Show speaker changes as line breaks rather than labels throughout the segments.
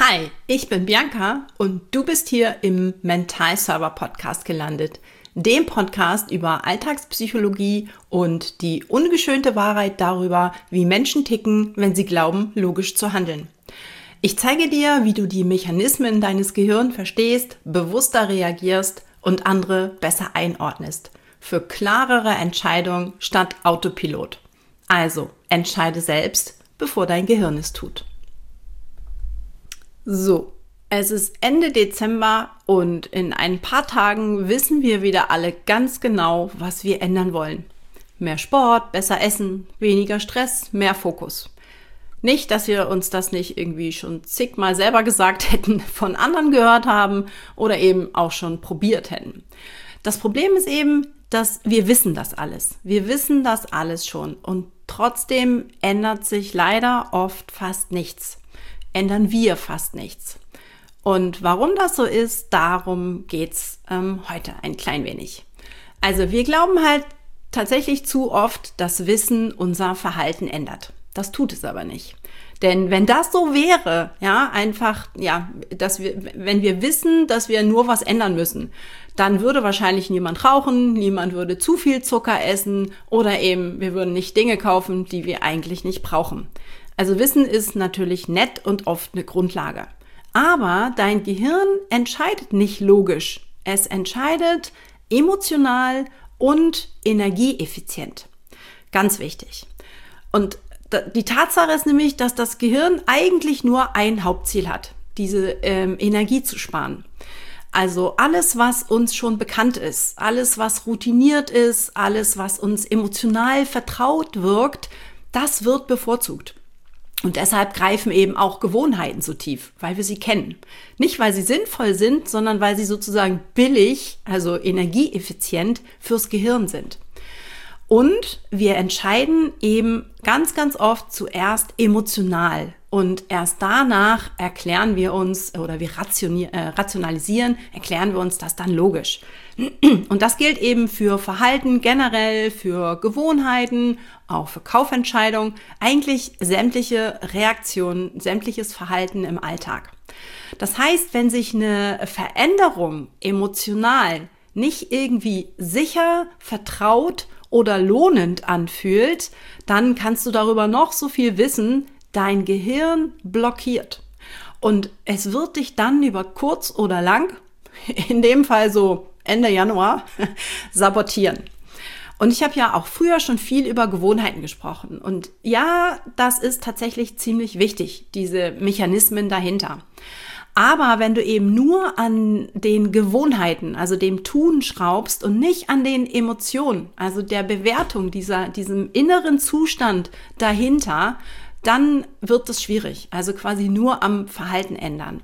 Hi, ich bin Bianca und du bist hier im Mental Server Podcast gelandet, dem Podcast über Alltagspsychologie und die ungeschönte Wahrheit darüber, wie Menschen ticken, wenn sie glauben, logisch zu handeln. Ich zeige dir, wie du die Mechanismen deines Gehirns verstehst, bewusster reagierst und andere besser einordnest. Für klarere Entscheidungen statt Autopilot. Also, entscheide selbst, bevor dein Gehirn es tut. So, es ist Ende Dezember und in ein paar Tagen wissen wir wieder alle ganz genau, was wir ändern wollen. Mehr Sport, besser essen, weniger Stress, mehr Fokus. Nicht, dass wir uns das nicht irgendwie schon zigmal selber gesagt hätten, von anderen gehört haben oder eben auch schon probiert hätten. Das Problem ist eben, dass wir wissen das alles. Wir wissen das alles schon und trotzdem ändert sich leider oft fast nichts. Ändern wir fast nichts. Und warum das so ist, darum geht's heute ein klein wenig. Also wir glauben halt tatsächlich zu oft, dass Wissen unser Verhalten ändert. Das tut es aber nicht. Denn wenn das so wäre, wenn wir wissen, dass wir nur was ändern müssen, dann würde wahrscheinlich niemand rauchen, niemand würde zu viel Zucker essen oder eben wir würden nicht Dinge kaufen, die wir eigentlich nicht brauchen. Also Wissen ist natürlich nett und oft eine Grundlage. Aber dein Gehirn entscheidet nicht logisch. Es entscheidet emotional und energieeffizient. Ganz wichtig. Und die Tatsache ist nämlich, dass das Gehirn eigentlich nur ein Hauptziel hat, diese Energie zu sparen. Also alles, was uns schon bekannt ist, alles, was routiniert ist, alles, was uns emotional vertraut wirkt, das wird bevorzugt. Und deshalb greifen eben auch Gewohnheiten so tief, weil wir sie kennen. Nicht, weil sie sinnvoll sind, sondern weil sie sozusagen billig, also energieeffizient fürs Gehirn sind. Und wir entscheiden eben ganz, ganz oft zuerst emotional. Und erst danach erklären wir uns oder wir rationalisieren, erklären wir uns das dann logisch. Und das gilt eben für Verhalten generell, für Gewohnheiten, auch für Kaufentscheidungen, eigentlich sämtliche Reaktionen, sämtliches Verhalten im Alltag. Das heißt, wenn sich eine Veränderung emotional nicht irgendwie sicher, vertraut oder lohnend anfühlt, dann kannst du darüber noch so viel wissen, dein Gehirn blockiert. Und es wird dich dann über kurz oder lang, in dem Fall so Ende Januar, sabotieren. Und ich habe ja auch früher schon viel über Gewohnheiten gesprochen. Und ja, das ist tatsächlich ziemlich wichtig, diese Mechanismen dahinter. Aber wenn du eben nur an den Gewohnheiten, also dem Tun schraubst und nicht an den Emotionen, also der Bewertung diesem inneren Zustand dahinter, dann wird es schwierig. Also quasi nur am Verhalten ändern.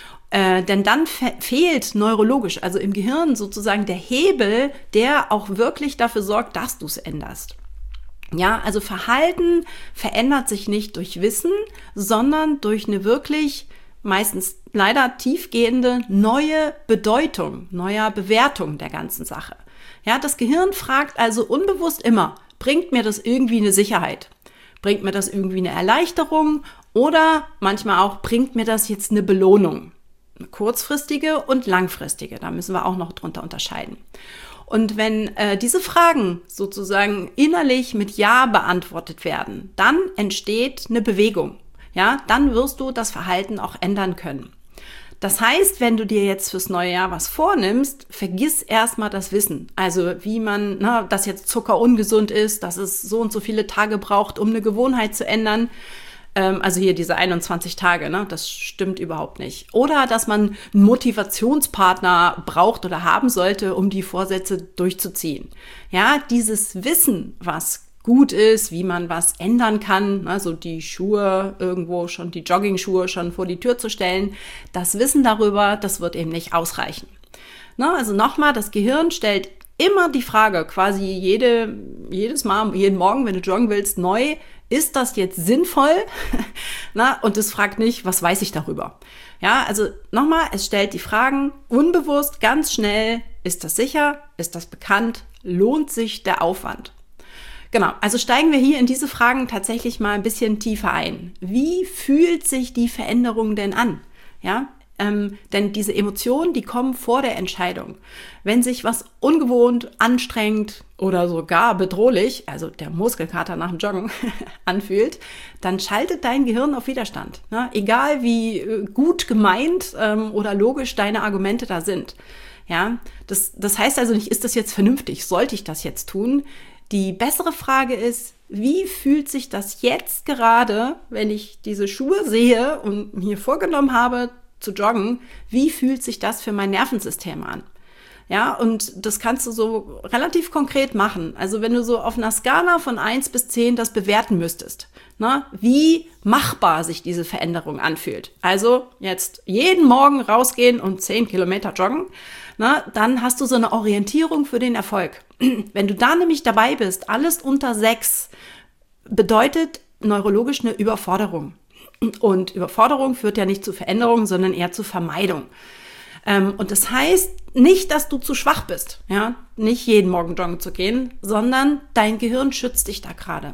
Denn dann fehlt neurologisch, also im Gehirn sozusagen der Hebel, der auch wirklich dafür sorgt, dass du es änderst. Ja, also Verhalten verändert sich nicht durch Wissen, sondern durch eine wirklich meistens leider tiefgehende neue Bedeutung, neuer Bewertung der ganzen Sache. Ja, das Gehirn fragt also unbewusst immer, bringt mir das irgendwie eine Sicherheit? Bringt mir das irgendwie eine Erleichterung? Oder manchmal auch, bringt mir das jetzt eine Belohnung? Eine kurzfristige und langfristige, da müssen wir auch noch drunter unterscheiden. Und wenn diese Fragen sozusagen innerlich mit Ja beantwortet werden, dann entsteht eine Bewegung. Ja, dann wirst du das Verhalten auch ändern können. Das heißt, wenn du dir jetzt fürs neue Jahr was vornimmst, vergiss erstmal das Wissen. Also wie man, dass jetzt Zucker ungesund ist, dass es so und so viele Tage braucht, um eine Gewohnheit zu ändern. Also hier diese 21 Tage, das stimmt überhaupt nicht. Oder dass man einen Motivationspartner braucht oder haben sollte, um die Vorsätze durchzuziehen. Ja, dieses Wissen, was gut ist, wie man was ändern kann, also die Schuhe irgendwo schon, die Jogging-Schuhe schon vor die Tür zu stellen, das Wissen darüber, das wird eben nicht ausreichen. Also nochmal, das Gehirn stellt immer die Frage, quasi jedes Mal, jeden Morgen, wenn du joggen willst, neu, ist das jetzt sinnvoll? Und es fragt nicht, was weiß ich darüber? Ja, also nochmal, es stellt die Fragen unbewusst, ganz schnell, ist das sicher? Ist das bekannt? Lohnt sich der Aufwand? Genau, also steigen wir hier in diese Fragen tatsächlich mal ein bisschen tiefer ein. Wie fühlt sich die Veränderung denn an? Ja, denn diese Emotionen, die kommen vor der Entscheidung. Wenn sich was ungewohnt, anstrengend oder sogar bedrohlich, also der Muskelkater nach dem Joggen anfühlt, dann schaltet dein Gehirn auf Widerstand. Ne? Egal wie gut gemeint oder logisch deine Argumente da sind. Ja, das heißt also nicht, ist das jetzt vernünftig? Sollte ich das jetzt tun? Die bessere Frage ist, wie fühlt sich das jetzt gerade, wenn ich diese Schuhe sehe und mir vorgenommen habe, zu joggen, wie fühlt sich das für mein Nervensystem an? Ja, und das kannst du so relativ konkret machen. Also wenn du so auf einer Skala von 1 bis 10 das bewerten müsstest, ne, wie machbar sich diese Veränderung anfühlt. Also jetzt jeden Morgen rausgehen und 10 Kilometer joggen, ne, dann hast du so eine Orientierung für den Erfolg. Wenn du da nämlich dabei bist, alles unter 6 bedeutet neurologisch eine Überforderung. Und Überforderung führt ja nicht zu Veränderung, sondern eher zu Vermeidung. Und das heißt nicht, dass du zu schwach bist, ja, nicht jeden Morgen joggen zu gehen, sondern dein Gehirn schützt dich da gerade.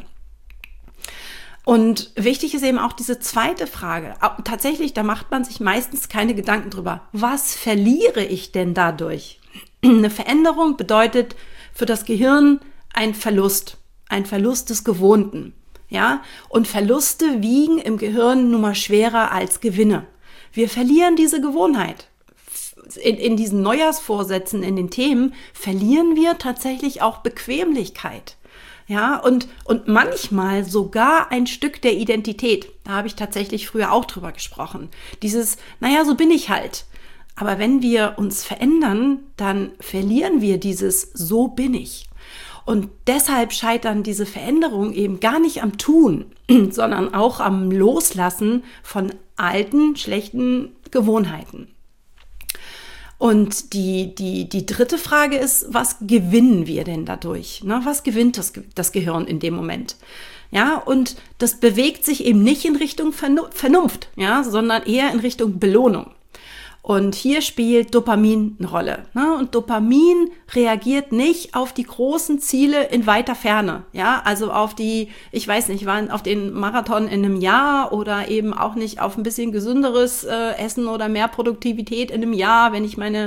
Und wichtig ist eben auch diese zweite Frage. Tatsächlich, da macht man sich meistens keine Gedanken drüber. Was verliere ich denn dadurch? Eine Veränderung bedeutet für das Gehirn ein Verlust des Gewohnten. Ja, und Verluste wiegen im Gehirn nun mal schwerer als Gewinne. Wir verlieren diese Gewohnheit. In diesen Neujahrsvorsätzen, in den Themen, verlieren wir tatsächlich auch Bequemlichkeit. Ja, und manchmal sogar ein Stück der Identität. Da habe ich tatsächlich früher auch drüber gesprochen. Dieses, naja, so bin ich halt. Aber wenn wir uns verändern, dann verlieren wir dieses so bin ich. Und deshalb scheitern diese Veränderungen eben gar nicht am Tun, sondern auch am Loslassen von alten, schlechten Gewohnheiten. Und die dritte Frage ist, was gewinnen wir denn dadurch? Ne? Was gewinnt das Gehirn in dem Moment? Ja, und das bewegt sich eben nicht in Richtung Vernunft, ja, sondern eher in Richtung Belohnung. Und hier spielt Dopamin eine Rolle. Ne? Und Dopamin reagiert nicht auf die großen Ziele in weiter Ferne. Ja, also auf die, ich weiß nicht, auf den Marathon in einem Jahr oder eben auch nicht auf ein bisschen gesünderes Essen oder mehr Produktivität in einem Jahr, wenn ich meine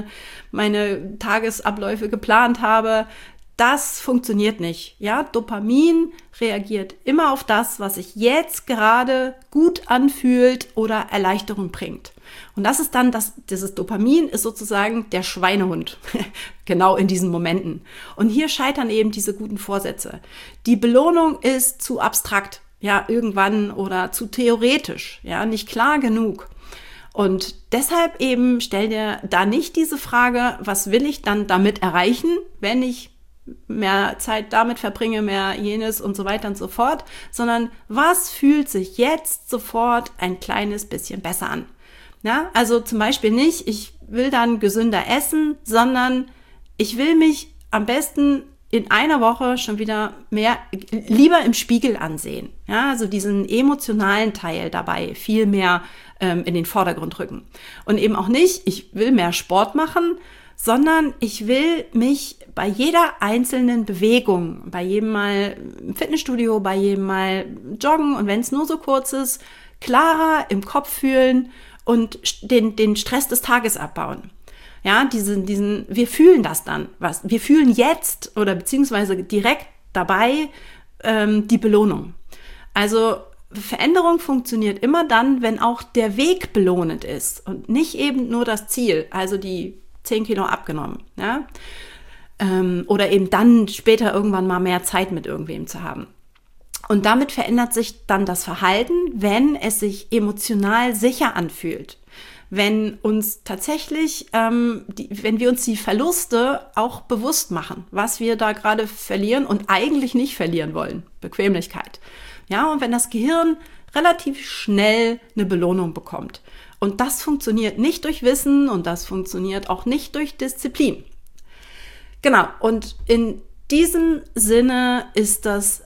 Tagesabläufe geplant habe. Das funktioniert nicht. Ja, Dopamin reagiert immer auf das, was sich jetzt gerade gut anfühlt oder Erleichterung bringt. Und das ist dann, dieses Dopamin ist sozusagen der Schweinehund, genau in diesen Momenten. Und hier scheitern eben diese guten Vorsätze. Die Belohnung ist zu abstrakt, ja, irgendwann oder zu theoretisch, ja, nicht klar genug. Und deshalb eben stell dir da nicht diese Frage, was will ich dann damit erreichen, wenn ich mehr Zeit damit verbringe, mehr jenes und so weiter und so fort, sondern was fühlt sich jetzt sofort ein kleines bisschen besser an? Ja, also zum Beispiel nicht, ich will dann gesünder essen, sondern ich will mich am besten in einer Woche schon wieder lieber im Spiegel ansehen. Ja, also diesen emotionalen Teil dabei viel mehr in den Vordergrund rücken. Und eben auch nicht, ich will mehr Sport machen, sondern ich will mich bei jeder einzelnen Bewegung, bei jedem Mal im Fitnessstudio, bei jedem Mal joggen und wenn es nur so kurz ist, klarer im Kopf fühlen und den Stress des Tages abbauen. Ja, wir fühlen das dann, wir fühlen jetzt oder beziehungsweise direkt dabei die Belohnung. Also Veränderung funktioniert immer dann, wenn auch der Weg belohnend ist und nicht eben nur das Ziel, also die 10 Kilo abgenommen, ja, oder eben dann später irgendwann mal mehr Zeit mit irgendwem zu haben. Und damit verändert sich dann das Verhalten, wenn es sich emotional sicher anfühlt. Wenn uns tatsächlich, wenn wir uns die Verluste auch bewusst machen, was wir da gerade verlieren und eigentlich nicht verlieren wollen, Bequemlichkeit. Ja, und wenn das Gehirn relativ schnell eine Belohnung bekommt. Und das funktioniert nicht durch Wissen und das funktioniert auch nicht durch Disziplin. Genau, und in diesem Sinne ist das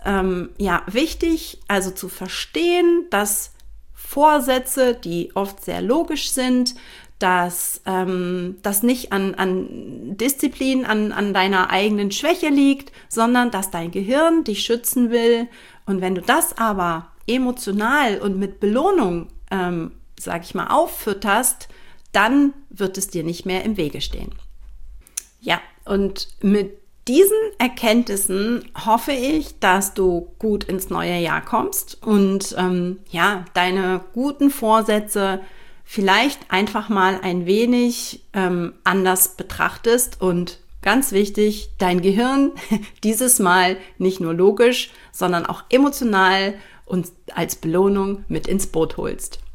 wichtig, also zu verstehen, dass Vorsätze, die oft sehr logisch sind, dass das nicht an Disziplin, an deiner eigenen Schwäche liegt, sondern dass dein Gehirn dich schützen will. Und wenn du das aber emotional und mit Belohnung sag ich mal, auffütterst, dann wird es dir nicht mehr im Wege stehen. Ja, und mit diesen Erkenntnissen hoffe ich, dass du gut ins neue Jahr kommst und deine guten Vorsätze vielleicht einfach mal ein wenig anders betrachtest und ganz wichtig, dein Gehirn dieses Mal nicht nur logisch, sondern auch emotional und als Belohnung mit ins Boot holst.